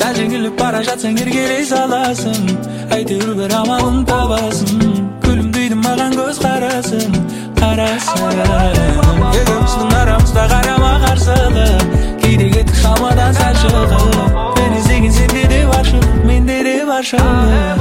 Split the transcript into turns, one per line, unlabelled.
Сәл жеңіліп бара жатсаң еркелей саласың, әйтеуір бір амалын табасың. Күлімдейді маған көз қарасың, екеуміздің арамызда қарама қарсылық, кейде кеттік шамадан сәл шығып. Мен іздеген сенде де бар шындық, менде де бар шындық.